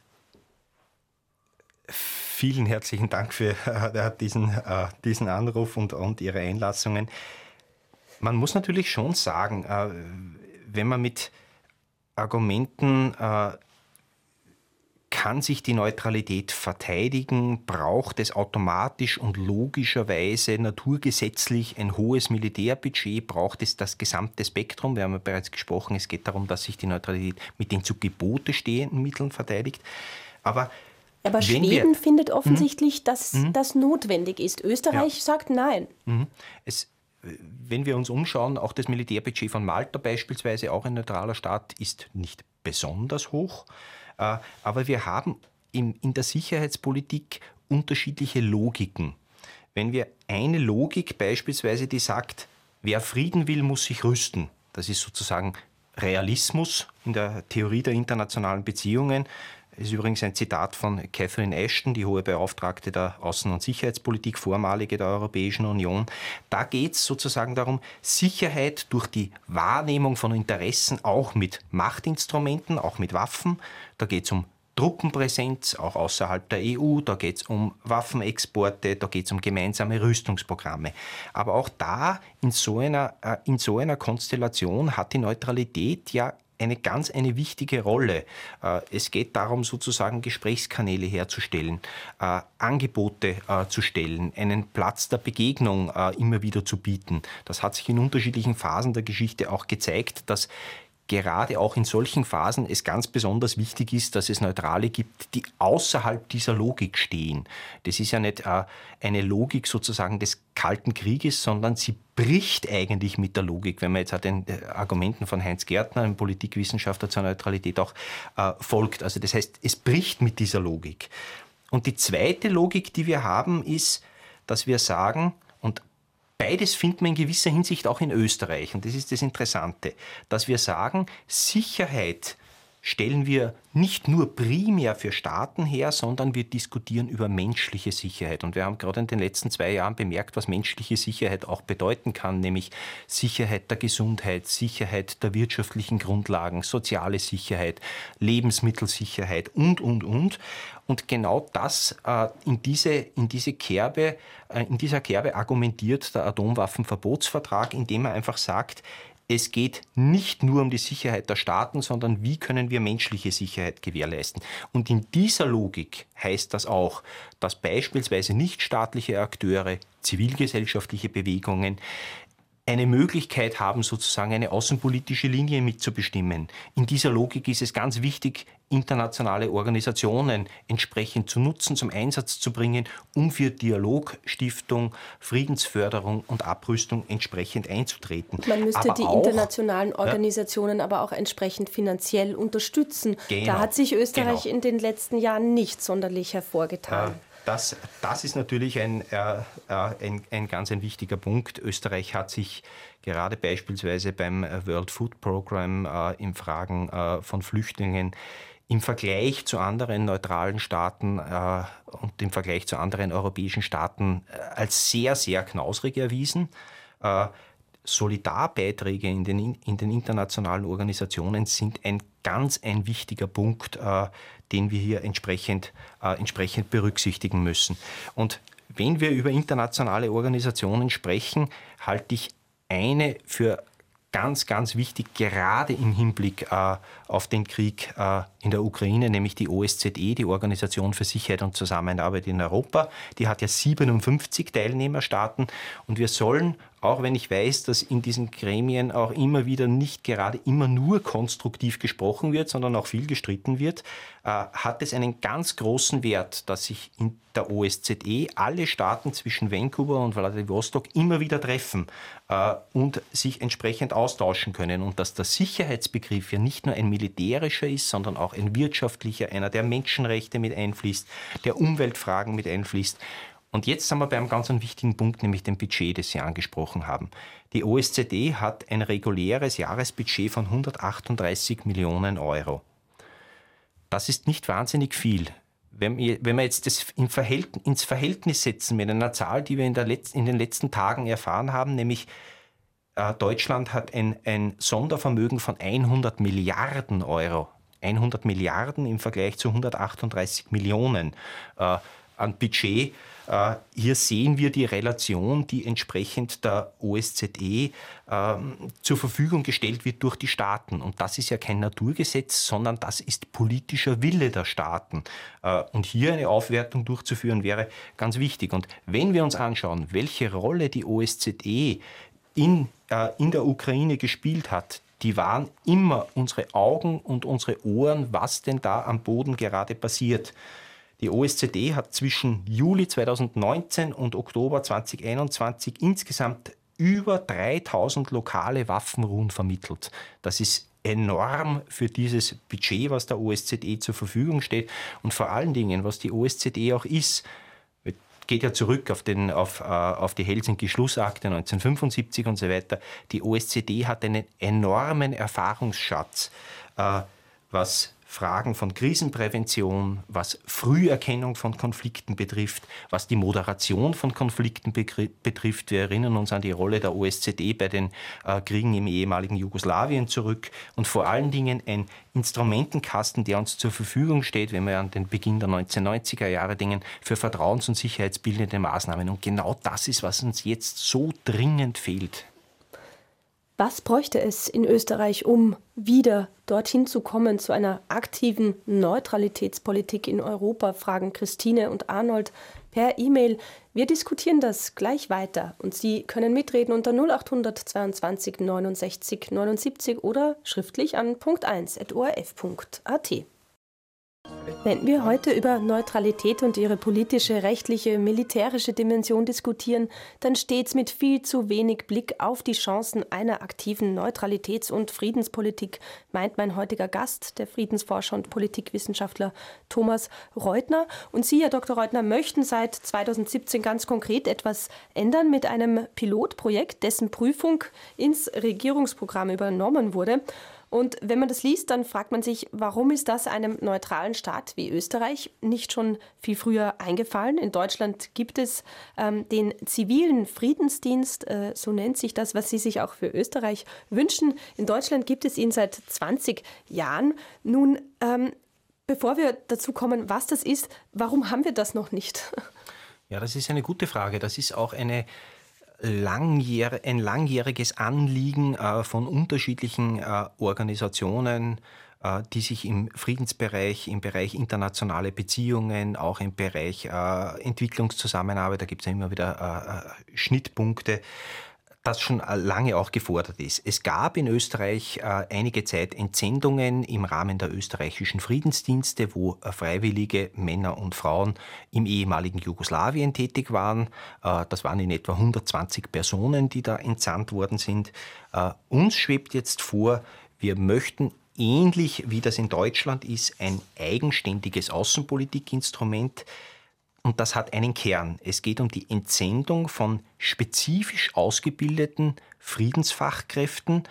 Vielen herzlichen Dank für äh, diesen, äh, diesen Anruf und, und Ihre Einlassungen. Man muss natürlich schon sagen, äh, wenn man mit Argumenten äh, kann sich die Neutralität verteidigen, braucht es automatisch und logischerweise naturgesetzlich ein hohes Militärbudget, braucht es das gesamte Spektrum. Wir haben ja bereits gesprochen, es geht darum, dass sich die Neutralität mit den zu Gebote stehenden Mitteln verteidigt. Aber Aber Schweden wir, findet offensichtlich, dass mh, das notwendig ist. Österreich ja. sagt nein. Mh. Es, wenn wir uns umschauen, auch das Militärbudget von Malta beispielsweise, auch ein neutraler Staat, ist nicht besonders hoch. Aber wir haben in der Sicherheitspolitik unterschiedliche Logiken. Wenn wir eine Logik beispielsweise, die sagt, wer Frieden will, muss sich rüsten. Das ist sozusagen Realismus in der Theorie der internationalen Beziehungen. ist übrigens ein Zitat von Catherine Ashton, die hohe Beauftragte der Außen- und Sicherheitspolitik, vormalige der Europäischen Union. Da geht es sozusagen darum, Sicherheit durch die Wahrnehmung von Interessen auch mit Machtinstrumenten, auch mit Waffen. Da geht es um Truppenpräsenz, auch außerhalb der E U, da geht es um Waffenexporte, da geht es um gemeinsame Rüstungsprogramme. Aber auch da, in so einer, äh, in so einer Konstellation hat die Neutralität ja eine ganz eine wichtige Rolle. Äh, es geht darum, sozusagen Gesprächskanäle herzustellen, äh, Angebote äh, zu stellen, einen Platz der Begegnung äh, immer wieder zu bieten. Das hat sich in unterschiedlichen Phasen der Geschichte auch gezeigt, dass gerade auch in solchen Phasen es ganz besonders wichtig ist, dass es Neutrale gibt, die außerhalb dieser Logik stehen. Das ist ja nicht äh, eine Logik sozusagen des Kalten Krieges, sondern sie bricht eigentlich mit der Logik, wenn man jetzt auch den äh, Argumenten von Heinz Gärtner, einem Politikwissenschaftler zur Neutralität, auch äh, folgt. Also das heißt, es bricht mit dieser Logik. Und die zweite Logik, die wir haben, ist, dass wir sagen, und beides findet man in gewisser Hinsicht auch in Österreich. Und das ist das Interessante, dass wir sagen, Sicherheit stellen wir nicht nur primär für Staaten her, sondern wir diskutieren über menschliche Sicherheit. Und wir haben gerade in den letzten zwei Jahren bemerkt, was menschliche Sicherheit auch bedeuten kann, nämlich Sicherheit der Gesundheit, Sicherheit der wirtschaftlichen Grundlagen, soziale Sicherheit, Lebensmittelsicherheit und, und, und. Und genau das äh, in, diese, in, diese Kerbe, äh, in dieser Kerbe argumentiert der Atomwaffenverbotsvertrag, indem er einfach sagt, es geht nicht nur um die Sicherheit der Staaten, sondern wie können wir menschliche Sicherheit gewährleisten. Und in dieser Logik heißt das auch, dass beispielsweise nichtstaatliche Akteure, zivilgesellschaftliche Bewegungen eine Möglichkeit haben, sozusagen eine außenpolitische Linie mitzubestimmen. In dieser Logik ist es ganz wichtig, internationale Organisationen entsprechend zu nutzen, zum Einsatz zu bringen, um für Dialog, Stiftung, Friedensförderung und Abrüstung entsprechend einzutreten. Man müsste aber die auch, internationalen Organisationen ja, aber auch entsprechend finanziell unterstützen. Genau, da hat sich Österreich genau. in den letzten Jahren nicht sonderlich hervorgetan. Äh, Das, das ist natürlich ein, äh, ein, ein ganz ein wichtiger Punkt. Österreich hat sich gerade beispielsweise beim World Food Program äh, in Fragen äh, von Flüchtlingen im Vergleich zu anderen neutralen Staaten äh, und im Vergleich zu anderen europäischen Staaten äh, als sehr, sehr knausrig erwiesen. Äh, Solidarbeiträge in den, in den internationalen Organisationen sind ein ganz ein wichtiger Punkt, äh, den wir hier entsprechend, äh, entsprechend berücksichtigen müssen. Und wenn wir über internationale Organisationen sprechen, halte ich eine für ganz, ganz wichtig, gerade im Hinblick äh, auf den Krieg äh, in der Ukraine, nämlich die O S Z E, die Organisation für Sicherheit und Zusammenarbeit in Europa. Die hat ja siebenundfünfzig Teilnehmerstaaten und wir sollen, auch wenn ich weiß, dass in diesen Gremien auch immer wieder nicht gerade immer nur konstruktiv gesprochen wird, sondern auch viel gestritten wird, äh, hat es einen ganz großen Wert, dass sich in der O S Z E alle Staaten zwischen Vancouver und Vladivostok immer wieder treffen äh, und sich entsprechend austauschen können. Und dass der Sicherheitsbegriff ja nicht nur ein militärischer ist, sondern auch ein wirtschaftlicher, einer der Menschenrechte mit einfließt, der Umweltfragen mit einfließt. Und jetzt sind wir bei einem ganz wichtigen Punkt, nämlich dem Budget, das Sie angesprochen haben. Die O S Z E hat ein reguläres Jahresbudget von hundertachtunddreißig Millionen Euro. Das ist nicht wahnsinnig viel. Wenn wir, wenn wir jetzt das in Verhältnis, ins Verhältnis setzen mit einer Zahl, die wir in, der Letz-, in den letzten Tagen erfahren haben, nämlich äh, Deutschland hat ein, ein Sondervermögen von hundert Milliarden Euro. hundert Milliarden im Vergleich zu hundertachtunddreißig Millionen äh, an Budget. Äh, hier sehen wir die Relation, die entsprechend der O S Z E äh, zur Verfügung gestellt wird durch die Staaten. Und das ist ja kein Naturgesetz, sondern das ist politischer Wille der Staaten. Äh, und hier eine Aufwertung durchzuführen, wäre ganz wichtig. Und wenn wir uns anschauen, welche Rolle die O S Z E in, äh, in der Ukraine gespielt hat, die waren immer unsere Augen und unsere Ohren, was denn da am Boden gerade passiert. Die O S Z E hat zwischen Juli zweitausendneunzehn und Oktober zweitausendeinundzwanzig insgesamt über dreitausend lokale Waffenruhen vermittelt. Das ist enorm für dieses Budget, was der O S Z E zur Verfügung steht. Und vor allen Dingen, was die O S Z E auch ist, geht ja zurück auf, den, auf, äh, auf die Helsinki-Schlussakte neunzehnhundertfünfundsiebzig und so weiter. Die O S Z E hat einen enormen Erfahrungsschatz, äh, was Fragen von Krisenprävention, was Früherkennung von Konflikten betrifft, was die Moderation von Konflikten betrifft. Wir erinnern uns an die Rolle der O S Z E bei den äh, Kriegen im ehemaligen Jugoslawien zurück und vor allen Dingen ein Instrumentenkasten, der uns zur Verfügung steht, wenn wir an den Beginn der neunzehnhundertneunziger Jahre denken, für vertrauens- und sicherheitsbildende Maßnahmen. Und genau das ist, was uns jetzt so dringend fehlt. Was bräuchte es in Österreich, um wieder dorthin zu kommen, zu einer aktiven Neutralitätspolitik in Europa, fragen Christine und Arnold per E-Mail. Wir diskutieren das gleich weiter und Sie können mitreden unter null acht zweiundzwanzig neunundsechzig neunundsiebzig oder schriftlich an punkt eins at o r f punkt a t. Wenn wir heute über Neutralität und ihre politische, rechtliche, militärische Dimension diskutieren, dann stets mit viel zu wenig Blick auf die Chancen einer aktiven Neutralitäts- und Friedenspolitik, meint mein heutiger Gast, der Friedensforscher und Politikwissenschaftler Thomas Reutner. Und Sie, Herr Doktor Reutner, möchten seit zweitausendsiebzehn ganz konkret etwas ändern mit einem Pilotprojekt, dessen Prüfung ins Regierungsprogramm übernommen wurde. Und wenn man das liest, dann fragt man sich, warum ist das einem neutralen Staat wie Österreich nicht schon viel früher eingefallen? In Deutschland gibt es ähm, den zivilen Friedensdienst, äh, so nennt sich das, was Sie sich auch für Österreich wünschen. In Deutschland gibt es ihn seit zwanzig Jahren. Nun, ähm, bevor wir dazu kommen, was das ist, warum haben wir das noch nicht? Ja, das ist eine gute Frage. Das ist auch eine Langjähr- ein langjähriges Anliegen äh, von unterschiedlichen äh, Organisationen, äh, die sich im Friedensbereich, im Bereich internationale Beziehungen, auch im Bereich äh, Entwicklungszusammenarbeit, da gibt es ja immer wieder äh, Schnittpunkte, das schon lange auch gefordert ist. Es gab in Österreich äh, einige Zeit Entsendungen im Rahmen der österreichischen Friedensdienste, wo äh, freiwillige Männer und Frauen im ehemaligen Jugoslawien tätig waren. Äh, das waren in etwa hundertzwanzig Personen, die da entsandt worden sind. Äh, uns schwebt jetzt vor, wir möchten ähnlich wie das in Deutschland ist, ein eigenständiges Außenpolitikinstrument. Und das hat einen Kern. Es geht um die Entsendung von spezifisch ausgebildeten Friedensfachkräften,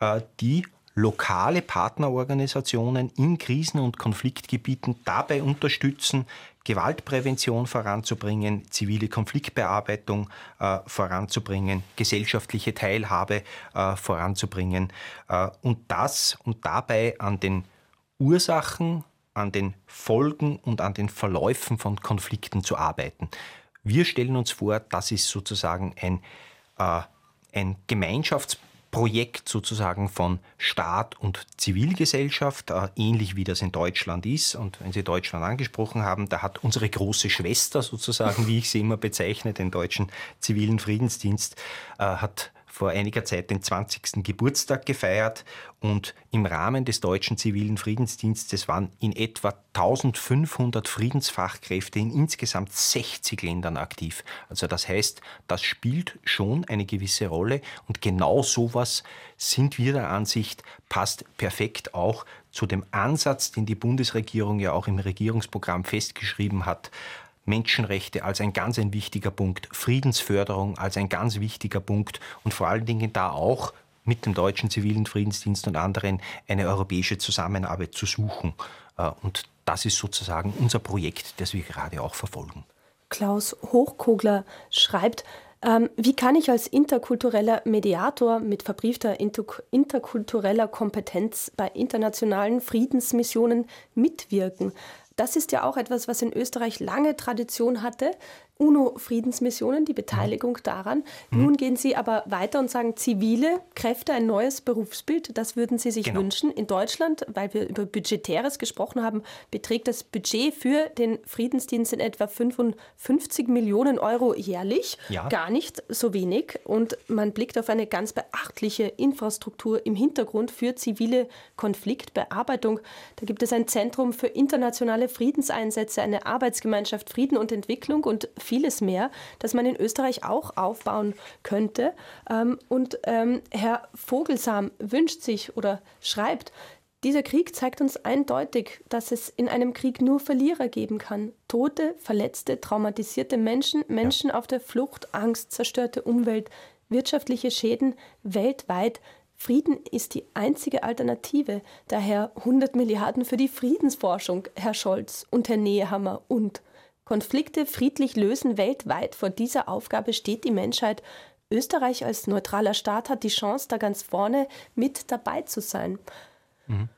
die lokale Partnerorganisationen in Krisen- und Konfliktgebieten dabei unterstützen, Gewaltprävention voranzubringen, zivile Konfliktbearbeitung äh, voranzubringen, gesellschaftliche Teilhabe äh, voranzubringen äh, und das und dabei an den Ursachen, an den Folgen und an den Verläufen von Konflikten zu arbeiten. Wir stellen uns vor, das ist sozusagen ein, äh, ein Gemeinschaftsprojekt sozusagen von Staat und Zivilgesellschaft, äh, ähnlich wie das in Deutschland ist. Und wenn Sie Deutschland angesprochen haben, da hat unsere große Schwester sozusagen, wie ich sie immer bezeichne, den Deutschen Zivilen Friedensdienst, äh, hat vor einiger Zeit den zwanzigsten Geburtstag gefeiert und im Rahmen des Deutschen Zivilen Friedensdienstes waren in etwa eintausendfünfhundert Friedensfachkräfte in insgesamt sechzig Ländern aktiv. Also das heißt, das spielt schon eine gewisse Rolle und genau sowas sind wir der Ansicht, passt perfekt auch zu dem Ansatz, den die Bundesregierung ja auch im Regierungsprogramm festgeschrieben hat, Menschenrechte als ein ganz ein wichtiger Punkt, Friedensförderung als ein ganz wichtiger Punkt und vor allen Dingen da auch mit dem Deutschen Zivilen Friedensdienst und anderen eine europäische Zusammenarbeit zu suchen. Und das ist sozusagen unser Projekt, das wir gerade auch verfolgen. Klaus Hochkogler schreibt, ähm, wie kann ich als interkultureller Mediator mit verbriefter inter- interkultureller Kompetenz bei internationalen Friedensmissionen mitwirken? Das ist ja auch etwas, was in Österreich lange Tradition hatte. UNO-Friedensmissionen, die Beteiligung daran. Mhm. Nun gehen Sie aber weiter und sagen, zivile Kräfte, ein neues Berufsbild, das würden Sie sich genau. wünschen. In Deutschland, weil wir über Budgetäres gesprochen haben, beträgt das Budget für den Friedensdienst in etwa fünfundfünfzig Millionen Euro jährlich. Ja. Gar nicht so wenig. Und man blickt auf eine ganz beachtliche Infrastruktur im Hintergrund für zivile Konfliktbearbeitung. Da gibt es ein Zentrum für internationale Friedenseinsätze, eine Arbeitsgemeinschaft Frieden und Entwicklung und vieles mehr, das man in Österreich auch aufbauen könnte. Und Herr Vogelsam wünscht sich oder schreibt, dieser Krieg zeigt uns eindeutig, dass es in einem Krieg nur Verlierer geben kann. Tote, verletzte, traumatisierte Menschen, Menschen ja. auf der Flucht, Angst, zerstörte Umwelt, wirtschaftliche Schäden weltweit. Frieden ist die einzige Alternative. Daher hundert Milliarden für die Friedensforschung, Herr Scholz und Herr Nehammer. Und Konflikte friedlich lösen weltweit. Vor dieser Aufgabe steht die Menschheit. Österreich als neutraler Staat hat die Chance, da ganz vorne mit dabei zu sein. Mhm.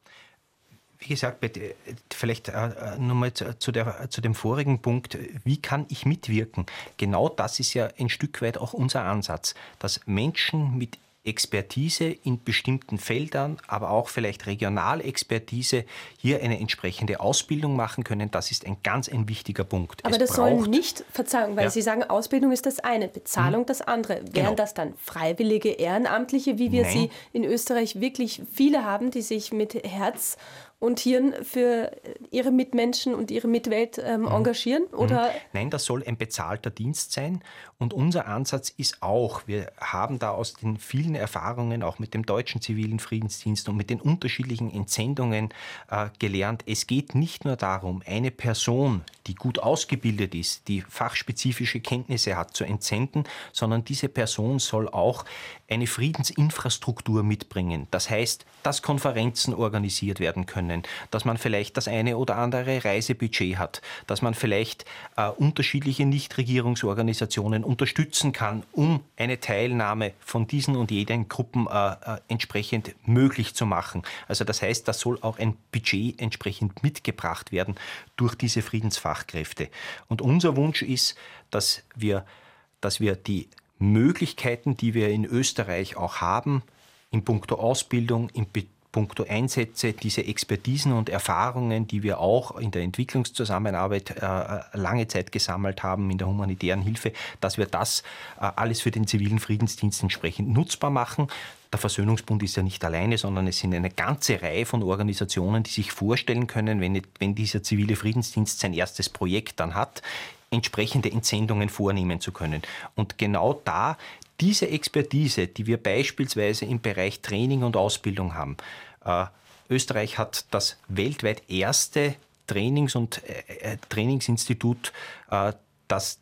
Wie gesagt, vielleicht nochmal zu, der, zu dem vorigen Punkt, wie kann ich mitwirken? Genau das ist ja ein Stück weit auch unser Ansatz, dass Menschen mit Expertise in bestimmten Feldern, aber auch vielleicht Regionalexpertise hier eine entsprechende Ausbildung machen können. Das ist ein ganz ein wichtiger Punkt. Aber es das braucht, sollen nicht, Verzeihung, weil ja. Sie sagen, Ausbildung ist das eine, Bezahlung hm. das andere. Wären Genau. das dann Freiwillige, Ehrenamtliche, wie wir Nein. sie in Österreich wirklich viele haben, die sich mit Herz und Hirn für ihre Mitmenschen und ihre Mitwelt ähm, mhm. engagieren? Oder? Nein, das soll ein bezahlter Dienst sein. Und unser Ansatz ist auch, wir haben da aus den vielen Erfahrungen, auch mit dem deutschen zivilen Friedensdienst und mit den unterschiedlichen Entsendungen äh, gelernt, es geht nicht nur darum, eine Person, die gut ausgebildet ist, die fachspezifische Kenntnisse hat, zu entsenden, sondern diese Person soll auch eine Friedensinfrastruktur mitbringen. Das heißt, dass Konferenzen organisiert werden können, dass man vielleicht das eine oder andere Reisebudget hat, dass man vielleicht äh, unterschiedliche Nichtregierungsorganisationen unterstützen kann, um eine Teilnahme von diesen und jenen Gruppen äh, äh, entsprechend möglich zu machen. Also das heißt, da soll auch ein Budget entsprechend mitgebracht werden durch diese Friedensfachkräfte. Und unser Wunsch ist, dass wir, dass wir die Möglichkeiten, die wir in Österreich auch haben, in puncto Ausbildung, in puncto Einsätze, diese Expertisen und Erfahrungen, die wir auch in der Entwicklungszusammenarbeit äh, lange Zeit gesammelt haben, in der humanitären Hilfe, dass wir das äh, alles für den zivilen Friedensdienst entsprechend nutzbar machen. Der Versöhnungsbund ist ja nicht alleine, sondern es sind eine ganze Reihe von Organisationen, die sich vorstellen können, wenn, wenn dieser zivile Friedensdienst sein erstes Projekt dann hat, entsprechende Entsendungen vornehmen zu können. Und genau da diese Expertise, die wir beispielsweise im Bereich Training und Ausbildung haben. Äh, Österreich hat das weltweit erste Trainings- und äh, Trainingsinstitut, äh, das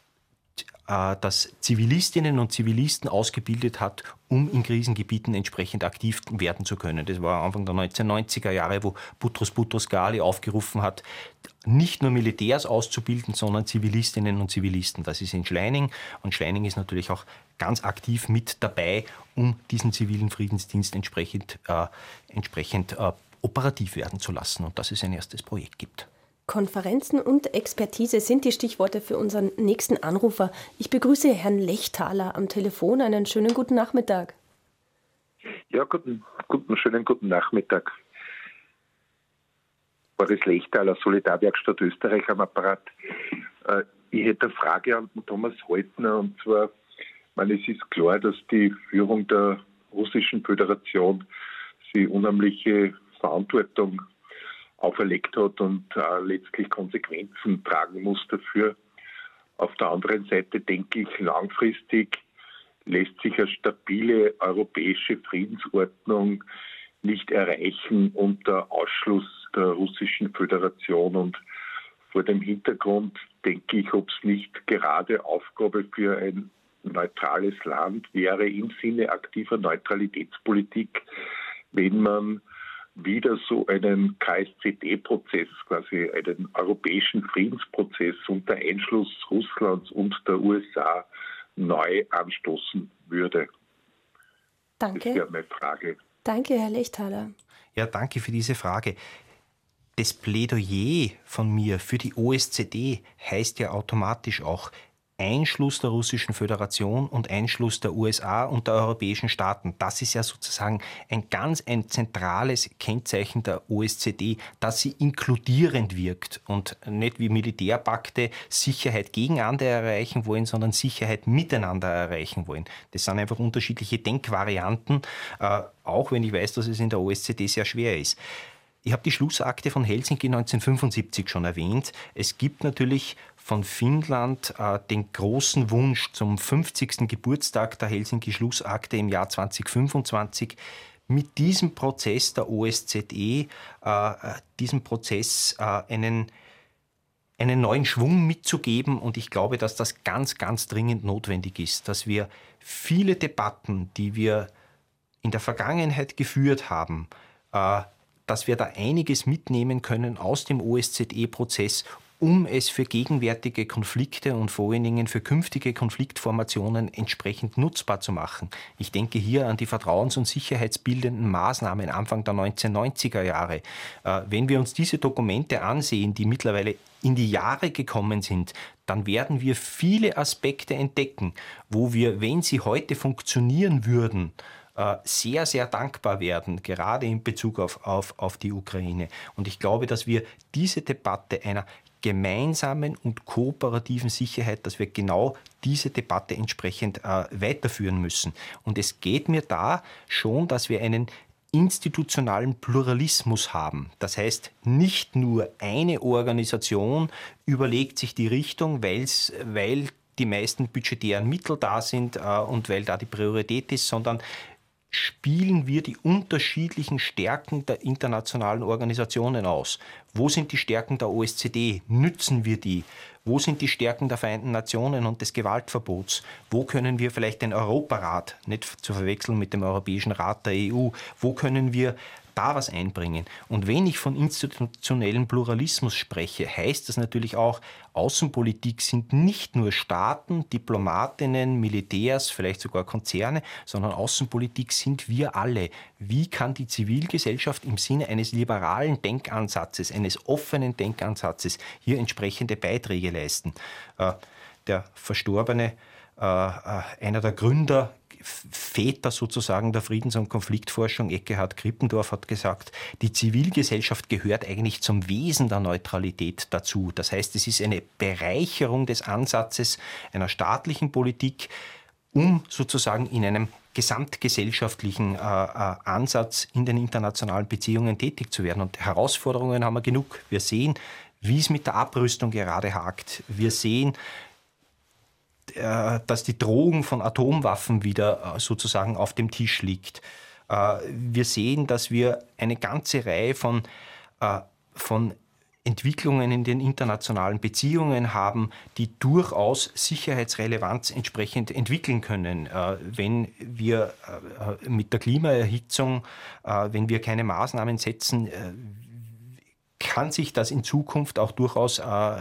das Zivilistinnen und Zivilisten ausgebildet hat, um in Krisengebieten entsprechend aktiv werden zu können. Das war Anfang der neunzehnhundertneunziger Jahre, wo Boutros Boutros-Ghali aufgerufen hat, nicht nur Militärs auszubilden, sondern Zivilistinnen und Zivilisten. Das ist in Schleining und Schleining ist natürlich auch ganz aktiv mit dabei, um diesen zivilen Friedensdienst entsprechend, äh, entsprechend äh, operativ werden zu lassen und dass es ein erstes Projekt gibt. Konferenzen und Expertise sind die Stichworte für unseren nächsten Anrufer. Ich begrüße Herrn Lechtaler am Telefon. Einen schönen guten Nachmittag. Ja, guten, guten, schönen guten Nachmittag. Boris Lechtaler, Solidarwerkstatt Österreich am Apparat. Ich hätte eine Frage an Thomas Haltner, und zwar, ich meine, es ist klar, dass die Führung der Russischen Föderation sie unheimliche Verantwortung auferlegt hat und äh, letztlich Konsequenzen tragen muss dafür. Auf der anderen Seite denke ich, langfristig lässt sich eine stabile europäische Friedensordnung nicht erreichen unter Ausschluss der Russischen Föderation. Und vor dem Hintergrund denke ich, ob es nicht gerade Aufgabe für ein neutrales Land wäre, im Sinne aktiver Neutralitätspolitik, wenn man wieder so einen K S Z D-Prozess, quasi einen europäischen Friedensprozess unter Einschluss Russlands und der U S A neu anstoßen würde. Danke. Das wäre meine Frage. Danke, Herr Lechtaler. Ja, danke für diese Frage. Das Plädoyer von mir für die O S Z D heißt ja automatisch auch Einschluss der Russischen Föderation und Einschluss der U S A und der europäischen Staaten. Das ist ja sozusagen ein ganz ein zentrales Kennzeichen der O S Z D, dass sie inkludierend wirkt und nicht wie Militärpakte Sicherheit gegeneinander erreichen wollen, sondern Sicherheit miteinander erreichen wollen. Das sind einfach unterschiedliche Denkvarianten, äh, auch wenn ich weiß, dass es in der O S Z D sehr schwer ist. Ich habe die Schlussakte von Helsinki neunzehnhundertfünfundsiebzig schon erwähnt. Es gibt natürlich von Finnland äh, den großen Wunsch zum fünfzigsten Geburtstag der Helsinki-Schlussakte im Jahr zweitausendfünfundzwanzig, mit diesem Prozess der O S Z E, äh, diesem Prozess äh, einen, einen neuen Schwung mitzugeben. Und ich glaube, dass das ganz, ganz dringend notwendig ist, dass wir viele Debatten, die wir in der Vergangenheit geführt haben, äh, dass wir da einiges mitnehmen können aus dem O S Z E-Prozess, um es für gegenwärtige Konflikte und vor allen Dingen für künftige Konfliktformationen entsprechend nutzbar zu machen. Ich denke hier an die vertrauens- und sicherheitsbildenden Maßnahmen Anfang der neunzehnhundertneunziger Jahre. Äh, wenn wir uns diese Dokumente ansehen, die mittlerweile in die Jahre gekommen sind, dann werden wir viele Aspekte entdecken, wo wir, wenn sie heute funktionieren würden, sehr, sehr dankbar werden, gerade in Bezug auf, auf, auf die Ukraine. Und ich glaube, dass wir diese Debatte einer gemeinsamen und kooperativen Sicherheit, dass wir genau diese Debatte entsprechend äh, weiterführen müssen. Und es geht mir da schon, dass wir einen institutionalen Pluralismus haben. Das heißt, nicht nur eine Organisation überlegt sich die Richtung, weil's, weil die meisten budgetären Mittel da sind äh, und weil da die Priorität ist, sondern spielen wir die unterschiedlichen Stärken der internationalen Organisationen aus? Wo sind die Stärken der O S Z E? Nützen wir die? Wo sind die Stärken der Vereinten Nationen und des Gewaltverbots? Wo können wir vielleicht den Europarat, nicht zu verwechseln mit dem Europäischen Rat der E U, wo können wir da was einbringen? Und wenn ich von institutionellem Pluralismus spreche, heißt das natürlich auch, Außenpolitik sind nicht nur Staaten, Diplomatinnen, Militärs, vielleicht sogar Konzerne, sondern Außenpolitik sind wir alle. Wie kann die Zivilgesellschaft im Sinne eines liberalen Denkansatzes, eines offenen Denkansatzes hier entsprechende Beiträge leisten? Äh, der verstorbene, äh, einer der Gründer, Väter sozusagen der Friedens- und Konfliktforschung, Ekkehard Krippendorf, hat gesagt, die Zivilgesellschaft gehört eigentlich zum Wesen der Neutralität dazu. Das heißt, es ist eine Bereicherung des Ansatzes einer staatlichen Politik, um sozusagen in einem gesamtgesellschaftlichen äh, äh, Ansatz in den internationalen Beziehungen tätig zu werden. Und Herausforderungen haben wir genug. Wir sehen, wie es mit der Abrüstung gerade hakt. Wir sehen, dass die Drohung von Atomwaffen wieder sozusagen auf dem Tisch liegt. Wir sehen, dass wir eine ganze Reihe von, von Entwicklungen in den internationalen Beziehungen haben, die durchaus Sicherheitsrelevanz entsprechend entwickeln können. Wenn wir mit der Klimaerhitzung, wenn wir keine Maßnahmen setzen, kann sich das in Zukunft auch durchaus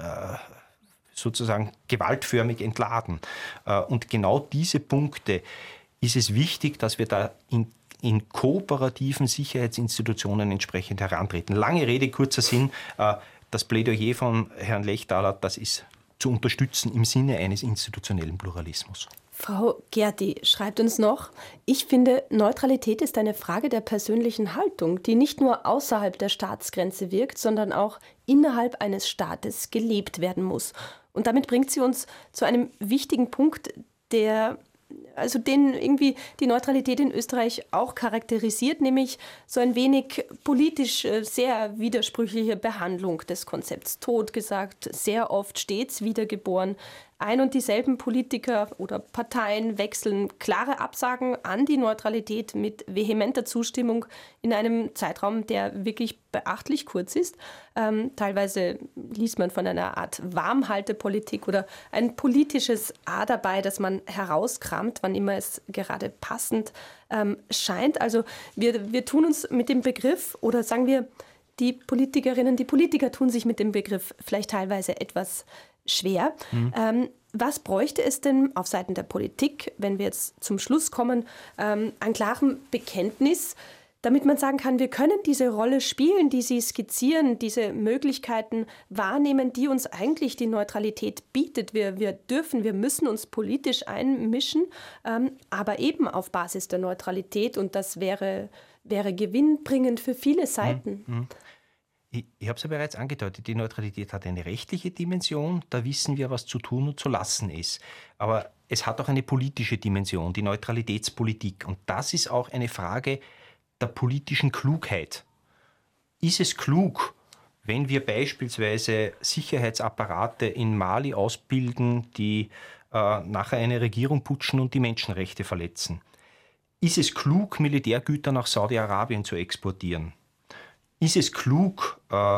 sozusagen gewaltförmig entladen. Und genau diese Punkte ist es wichtig, dass wir da in, in kooperativen Sicherheitsinstitutionen entsprechend herantreten. Lange Rede, kurzer Sinn. Das Plädoyer von Herrn Lechtaler, das ist zu unterstützen im Sinne eines institutionellen Pluralismus. Frau Gerti schreibt uns noch, ich finde, Neutralität ist eine Frage der persönlichen Haltung, die nicht nur außerhalb der Staatsgrenze wirkt, sondern auch innerhalb eines Staates gelebt werden muss. Und damit bringt sie uns zu einem wichtigen Punkt, der, also den irgendwie die Neutralität in Österreich auch charakterisiert, nämlich so ein wenig politisch sehr widersprüchliche Behandlung des Konzepts. Totgesagt, sehr oft stets wiedergeboren. Ein und dieselben Politiker oder Parteien wechseln klare Absagen an die Neutralität mit vehementer Zustimmung in einem Zeitraum, der wirklich beachtlich kurz ist. Ähm, teilweise liest man von einer Art Warmhaltepolitik oder ein politisches A dabei, das man herauskramt, wann immer es gerade passend ähm, scheint. Also wir, wir tun uns mit dem Begriff, oder sagen wir, die Politikerinnen, die Politiker tun sich mit dem Begriff vielleicht teilweise etwas schwer. Mhm. Ähm, was bräuchte es denn auf Seiten der Politik, wenn wir jetzt zum Schluss kommen, ähm, an klarem Bekenntnis, damit man sagen kann, wir können diese Rolle spielen, die Sie skizzieren, diese Möglichkeiten wahrnehmen, die uns eigentlich die Neutralität bietet. Wir, wir dürfen, wir müssen uns politisch einmischen, ähm, aber eben auf Basis der Neutralität, und das wäre, wäre gewinnbringend für viele Seiten. Mhm. Ich, ich habe es ja bereits angedeutet, die Neutralität hat eine rechtliche Dimension, da wissen wir, was zu tun und zu lassen ist. Aber es hat auch eine politische Dimension, die Neutralitätspolitik. Und das ist auch eine Frage der politischen Klugheit. Ist es klug, wenn wir beispielsweise Sicherheitsapparate in Mali ausbilden, die äh, nachher eine Regierung putschen und die Menschenrechte verletzen? Ist es klug, Militärgüter nach Saudi-Arabien zu exportieren? Ist es klug, äh,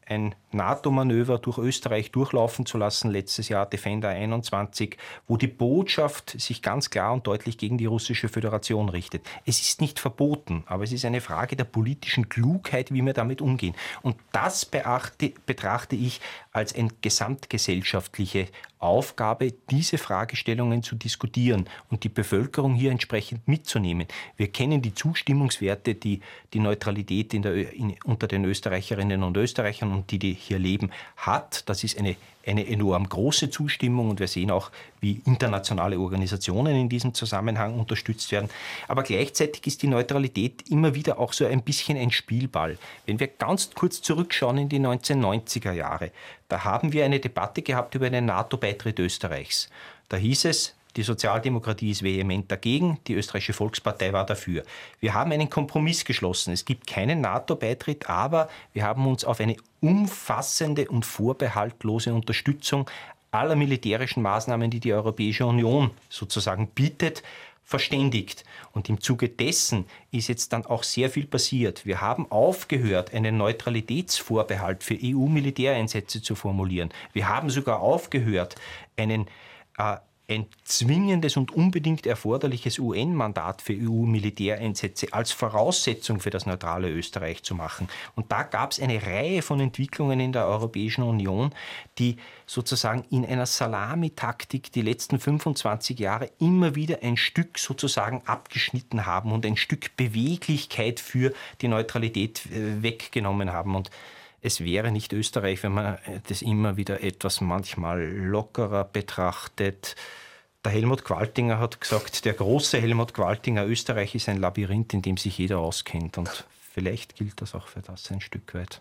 ein NATO-Manöver durch Österreich durchlaufen zu lassen, letztes Jahr Defender einundzwanzig, wo die Botschaft sich ganz klar und deutlich gegen die russische Föderation richtet. Es ist nicht verboten, aber es ist eine Frage der politischen Klugheit, wie wir damit umgehen. Und das beachte, betrachte ich als eine gesamtgesellschaftliche Aufgabe, diese Fragestellungen zu diskutieren und die Bevölkerung hier entsprechend mitzunehmen. Wir kennen die Zustimmungswerte, die die Neutralität in der, in, unter den Österreicherinnen und Österreichern und die, die hier leben, hat. Das ist eine, eine enorm große Zustimmung und wir sehen auch, wie internationale Organisationen in diesem Zusammenhang unterstützt werden. Aber gleichzeitig ist die Neutralität immer wieder auch so ein bisschen ein Spielball. Wenn wir ganz kurz zurückschauen in die neunzehnhundertneunziger Jahre, da haben wir eine Debatte gehabt über einen NATO-Beitritt Österreichs. Da hieß es, die Sozialdemokratie ist vehement dagegen, die Österreichische Volkspartei war dafür. Wir haben einen Kompromiss geschlossen. Es gibt keinen NATO-Beitritt, aber wir haben uns auf eine umfassende und vorbehaltlose Unterstützung aller militärischen Maßnahmen, die die Europäische Union sozusagen bietet, verständigt. Und im Zuge dessen ist jetzt dann auch sehr viel passiert. Wir haben aufgehört, einen Neutralitätsvorbehalt für E U-Militäreinsätze zu formulieren. Wir haben sogar aufgehört, einen äh, ein zwingendes und unbedingt erforderliches U N-Mandat für E U-Militäreinsätze als Voraussetzung für das neutrale Österreich zu machen. Und da gab es eine Reihe von Entwicklungen in der Europäischen Union, die sozusagen in einer Salamitaktik die letzten fünfundzwanzig Jahre immer wieder ein Stück sozusagen abgeschnitten haben und ein Stück Beweglichkeit für die Neutralität weggenommen haben. Und es wäre nicht Österreich, wenn man das immer wieder etwas manchmal lockerer betrachtet. Der Helmut Qualtinger hat gesagt, der große Helmut Qualtinger, Österreich ist ein Labyrinth, in dem sich jeder auskennt. Und vielleicht gilt das auch für das ein Stück weit.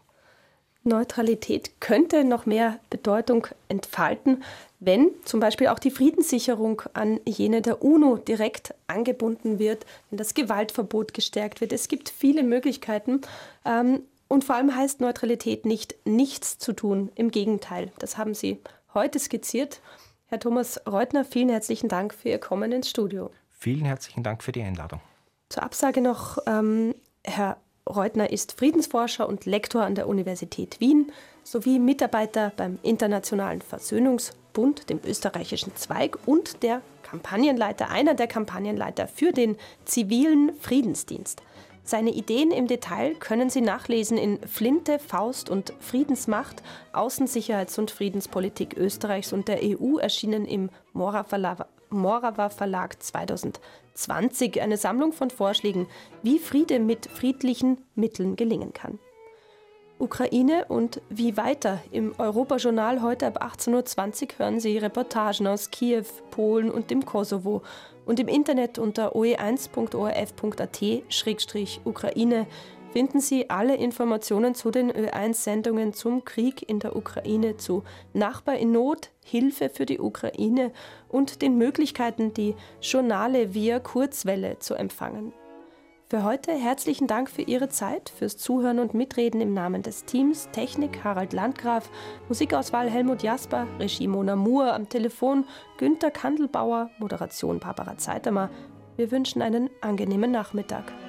Neutralität könnte noch mehr Bedeutung entfalten, wenn zum Beispiel auch die Friedenssicherung an jene der UNO direkt angebunden wird, wenn das Gewaltverbot gestärkt wird. Es gibt viele Möglichkeiten. Ähm, Und vor allem heißt Neutralität nicht, nichts zu tun. Im Gegenteil, das haben Sie heute skizziert. Herr Thomas Reutner, vielen herzlichen Dank für Ihr Kommen ins Studio. Vielen herzlichen Dank für die Einladung. Zur Absage noch, ähm, Herr Reutner ist Friedensforscher und Lektor an der Universität Wien sowie Mitarbeiter beim Internationalen Versöhnungsbund, dem österreichischen Zweig, und der Kampagnenleiter, einer der Kampagnenleiter für den zivilen Friedensdienst. Seine Ideen im Detail können Sie nachlesen in Flinte, Faust und Friedensmacht, Außensicherheits- und Friedenspolitik Österreichs und der E U, erschienen im Morava Verlag zwanzig zwanzig, eine Sammlung von Vorschlägen, wie Friede mit friedlichen Mitteln gelingen kann. Ukraine und wie weiter? Im Europajournal heute ab achtzehn Uhr zwanzig hören Sie Reportagen aus Kiew, Polen und dem Kosovo. Und im Internet unter o e eins punkt o r f punkt a t slash Ukraine finden Sie alle Informationen zu den Ö eins Sendungen zum Krieg in der Ukraine, zu Nachbar in Not, Hilfe für die Ukraine und den Möglichkeiten, die Journale via Kurzwelle zu empfangen. Für heute herzlichen Dank für Ihre Zeit, fürs Zuhören und Mitreden im Namen des Teams. Technik Harald Landgraf, Musikauswahl Helmut Jasper, Regie Mona Moore, am Telefon Günther Kandelbauer, Moderation Barbara Zeitamer. Wir wünschen einen angenehmen Nachmittag.